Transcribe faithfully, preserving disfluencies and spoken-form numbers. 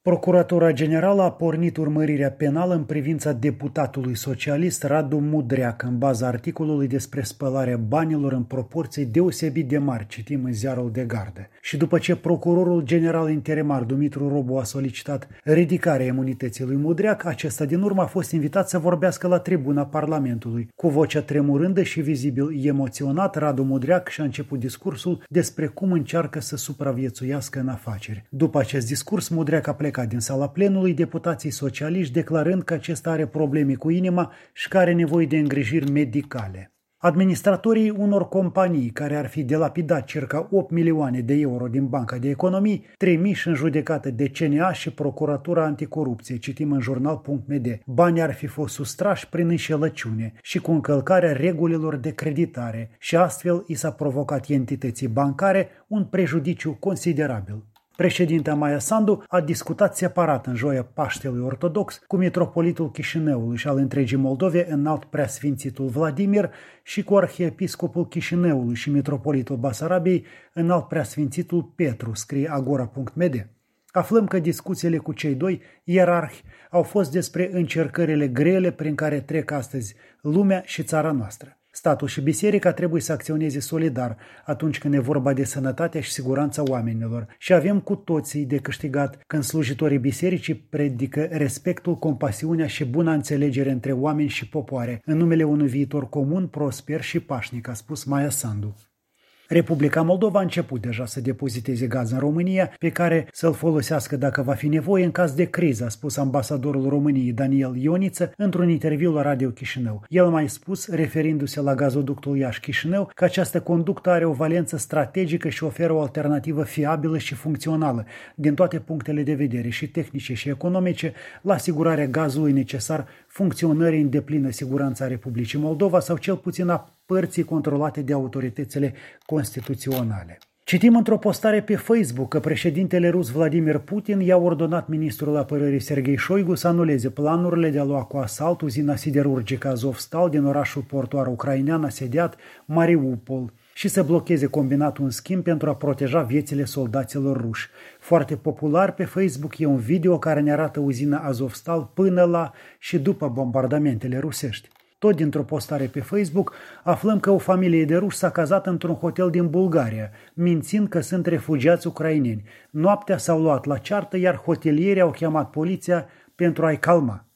Procuratura Generală a pornit urmărirea penală în privința deputatului socialist Radu Mudreac în baza articolului despre spălarea banilor în proporții deosebit de mari, citim în ziarul de gardă. Și după ce procurorul general interimar Dumitru Robu a solicitat ridicarea imunității lui Mudreac, acesta din urmă a fost invitat să vorbească la tribuna Parlamentului. Cu vocea tremurândă și vizibil emoționat, Radu Mudreac și-a început discursul despre cum încearcă să supraviețuiască în afaceri. După acest discurs, Mudreac a plecat din sala plenului deputații socialiști, declarând că acesta are probleme cu inima și că are nevoie de îngrijiri medicale. Administratorii unor companii care ar fi delapidat circa opt milioane de euro din Banca de Economii, trimiși în judecată de C N A și Procuratura Anticorupție, citim în jurnal punct m d. Banii ar fi fost sustrași prin înșelăciune și cu încălcarea regulilor de creditare și astfel i s-a provocat entității bancare un prejudiciu considerabil. Președintea Maia Sandu a discutat separat în joia Paștelui Ortodox cu mitropolitul Chișinăului și al întregii Moldove, înalt preasfințitul Vladimir, și cu arhiepiscopul Chișinăului și mitropolitul Basarabiei, înalt preasfințitul Petru, scrie agora punct m d. Aflăm că discuțiile cu cei doi ierarhi au fost despre încercările grele prin care trec astăzi lumea și țara noastră. Statul și biserica trebuie să acționeze solidar atunci când e vorba de sănătatea și siguranța oamenilor și avem cu toții de câștigat când slujitorii bisericii predică respectul, compasiunea și buna înțelegere între oameni și popoare în numele unui viitor comun, prosper și pașnic, a spus Maia Sandu. Republica Moldova a început deja să depoziteze gaz în România, pe care să-l folosească dacă va fi nevoie în caz de criză, a spus ambasadorul României Daniel Ioniță într-un interviu la Radio Chișinău. El a mai spus, referindu-se la gazoductul Iași-Chișinău, că această conductă are o valență strategică și oferă o alternativă fiabilă și funcțională din toate punctele de vedere, și tehnice și economice, la asigurarea gazului necesar funcționării în deplină siguranță a Republicii Moldova sau cel puțin a părții controlate de autoritățile constituționale. Citim într-o postare pe Facebook că președintele rus Vladimir Putin i-a ordonat ministrul apărării Sergei Șoigu să anuleze planurile de a lua cu asalt uzina siderurgică Azovstal din orașul portuar ucrainean asediat Mariupol și să blocheze combinatul în schimb pentru a proteja viețile soldaților ruși. Foarte popular pe Facebook e un video care ne arată uzina Azovstal până la și după bombardamentele rusești. Tot dintr-o postare pe Facebook aflăm că o familie de ruși s-a cazat într-un hotel din Bulgaria, mințind că sunt refugiați ucraineni. Noaptea s-au luat la ceartă, iar hotelierii au chemat poliția pentru a-i calma.